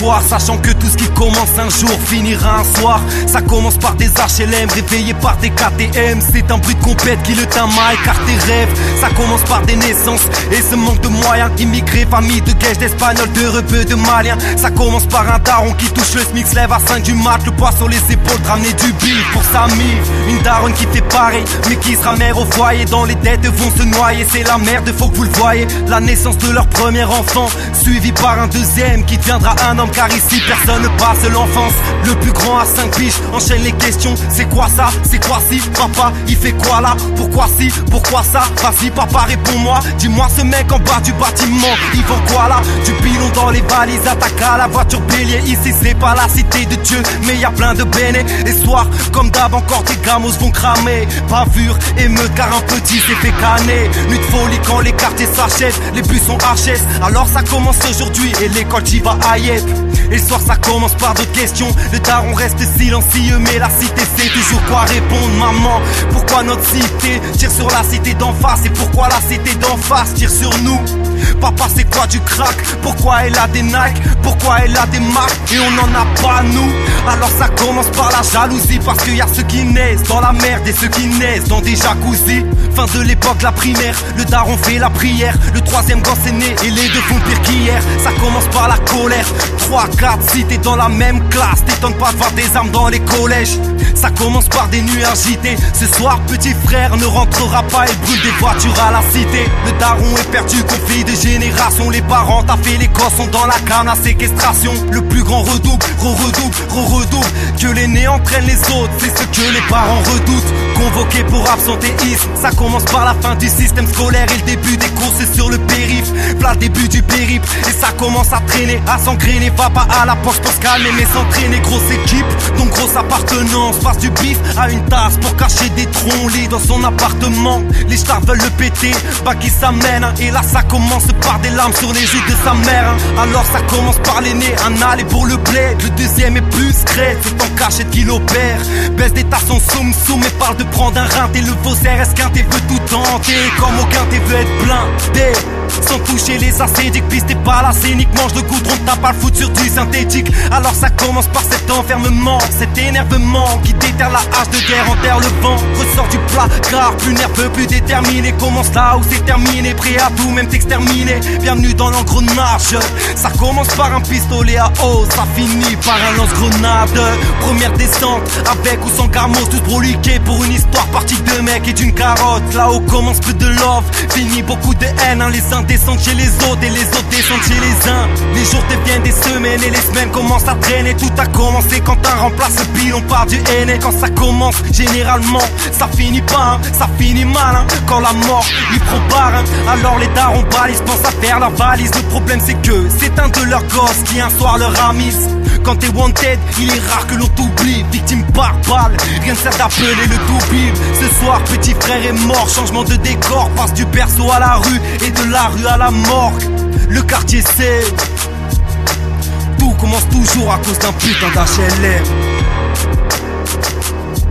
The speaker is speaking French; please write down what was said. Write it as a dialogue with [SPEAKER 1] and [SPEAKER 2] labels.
[SPEAKER 1] espoir, sachant que tout ce qui commence un jour finira un soir. Ça commence par des HLM réveillés par des KTM. C'est un bruit de compète qui le teint mal car tes rêves. Ça commence par des naissances et ce manque de moyens. Immigrés, famille de gueches, d'espagnols, de rebeux, de maliens. Ça commence par un daron qui touche le SMIC, se lève à 5 du mat, le poids sur les épaules, de ramener du bif pour sa mif. Une daronne qui fait pareil, mais qui sera mère au foyer. Dans les dettes vont se noyer, c'est la merde, faut que vous le voyez. La naissance de leur premier enfant, suivi par un deuxième qui deviendra un homme, car ici personne ne passe l'enfance. Le plus grand à 5 piges enchaîne les questions. C'est quoi ça? C'est quoi si? Papa, il fait quoi là? Pourquoi si? Pourquoi ça? Vas-y papa, réponds-moi. Dis-moi ce mec en bas du bâtiment, il vend quoi là? Du pilon dans les valises, attaque à la voiture bélier. Ici c'est pas la cité de Dieu, mais y a plein de béné. Et soir, comme d'hab, encore des gamos vont cramer. Bavure, émeute, car un petit s'est fait canner. Nuit de folie quand les quartiers s'achètent, les bus sont HS. Alors ça commence aujourd'hui et l'école t'y va à Yep. Et le soir ça commence par d'autres questions. Le daron reste silencieux, mais la cité sait toujours quoi répondre. Maman, pourquoi notre cité tire sur la cité d'en face? Et pourquoi la cité d'en face tire sur nous? Papa, c'est quoi du crack? Pourquoi elle a des Nike? Pourquoi elle a des marques et on n'en a pas nous? Alors ça commence par la jalousie, parce qu'il y a ceux qui naissent dans la merde et ceux qui naissent dans des jacuzzis. Fin de l'époque, la primaire, le daron fait la prière. Le troisième gosse est né et les deux font pire qu'hier. Ça commence par la colère. 3, 4, si t'es dans la même classe, t'étonnes pas de voir des armes dans les collèges. Ça commence par des nuits agitées. Ce soir, petit frère ne rentrera pas et brûle des voitures à la cité. Le daron est perdu, conflit de génération. Les parents taffés, les gosses sont dans la canne à séquestration. Le plus grand redouble, redouble. Que l'aîné entraîne les autres, c'est ce que les parents redoutent. Convoqués pour absentéisme, ça commence par la fin du système scolaire et le début des courses sur le périph'. Plat début du périple et ça commence à traîner, à s'engrainer. Va pas à la poche pour se calmer mais s'entraîner. Grosse équipe, donc grosse appartenance. Passe du bif à une tasse pour cacher des troncs. Lit dans son appartement, les stars veulent le péter, pas qui s'amène. Et là ça commence par des larmes sur les joues de sa mère. Alors ça commence par l'aîné, un aller pour le bled. Le deuxième est plus secret, c'est en cachette qu'il opère. Baisse des tasses en soum et parle de prendre un rein. T'es le faussaire esquinté, veut tout tenter. Comme aucun t'es veut être blindé, sans toucher les acédiques. Piste t'es pas la scénique, mange le goudron, t'as pas le foot sur du synthétique. Alors ça commence par cet enfermement, cet énervement qui déterre la hache de guerre, enterre le vent. Ressort du plat, car plus nerveux, plus déterminé. Commence là où c'est terminé, prêt à tout, même t'exterminer. Bienvenue dans l'engrenage. Ça commence par un pistolet à eau, ça finit par un lance-grenade. Première descente, avec ou sans carmos, tous broliqués pour une histoire partie de mecs et d'une carotte. Là-haut commence plus de love, finit beaucoup de haine, hein. Les uns descendent chez les autres et les autres descendent chez les uns. Les jours deviennent des semaines et les semaines commencent à traîner. Tout a commencé quand un remplace le pilon par du aîné. Quand ça commence, généralement, ça finit pas, hein. Ça finit mal, hein. Quand la mort y prend part, hein. Alors les darons balisent, pensent à faire leur valise. Le problème c'est que c'est un de leurs gosses qui un soir leur a mis. Quand t'es wanted, il est rare que l'on t'oublie. Victime par balle, rien ne sert d'appeler le double. Ce soir, petit frère est mort, changement de décor. Passe du berceau à la rue et de la rue à la morgue. Le quartier sait, tout commence toujours à cause d'un putain d'HLM.